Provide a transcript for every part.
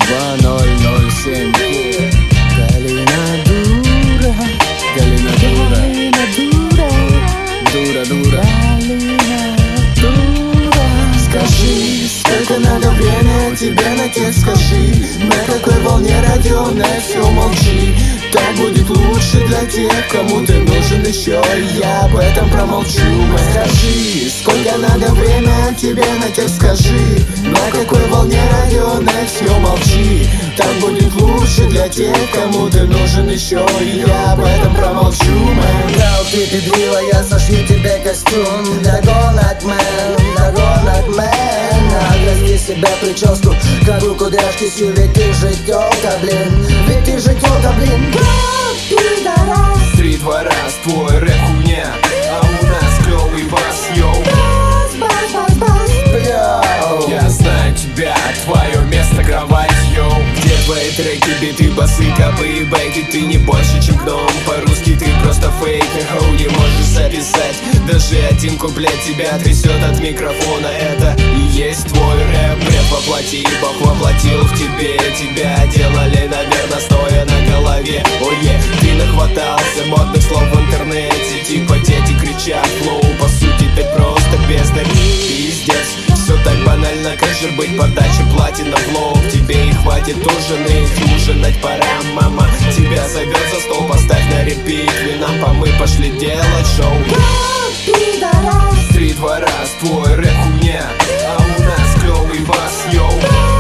2007. Галина дура, Галина дура, дура, дура, дура. Скажи, сколько надо время тебе на текст, скажи, на какой волне радио, на все молчи. Так будет лучше для тех, кому ты нужен еще, и я об этом промолчу. Скажи, сколько надо время тебе на текст, скажи, на какой волне радио, на все молчи. Так будет лучше для тех, кому ты нужен еще, и я об этом промолчу. Дал ты педрила, я сошью тебе костюм. Догонок, мэн, отрасти себе прическу, кору кудряшки сью, ведь ты же тёлка, блин. Ведь ты же тёлка, блин. Три двора, твой рэп хуйня, а у нас клёвый бас, йоу. Я знаю тебя, твое место кровать, йоу. Где твои треки, биты, басы, капы и бейки? Ты не больше, чем гном, по-русски ты просто фейк. Хоу, не можешь записать даже один куплет, тебя трясет от микрофона. Это и есть твой рэп, рэп воплоти, Бог воплотил в тебе. Тебя делали, наверное, стоя на голове. Ое, ты нахватался модных слов в интернете, типа дети кричат, флоу, по сути ты просто бездарь. Пиздец, все так банально, как же быть, подача платина в лоб. Тебе и хватит ужинать пора, мама тебя зовет за стол, поставь на репит. Винам помы, пошли делать шоу. Три двора, твой рэп хуйня, а у нас клёвый бас, йоу.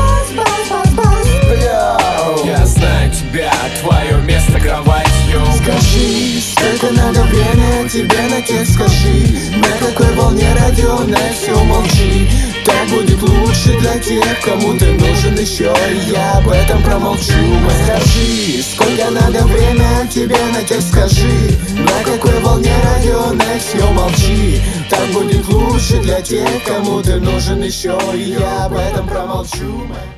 Я знаю тебя, твое место кровать, йоу. Скажи, сколько надо время тебе на текст, скажи, на какой волне радио, на все молчи. Так будет лучше для тех, кому ты нужен еще, и я об этом промолчу. Скажи, сколько надо время тебе на текст, скажи, на какой волне радио, на все молчи. Так будет лучше для тех, кому ты нужен еще, и я об этом промолчу.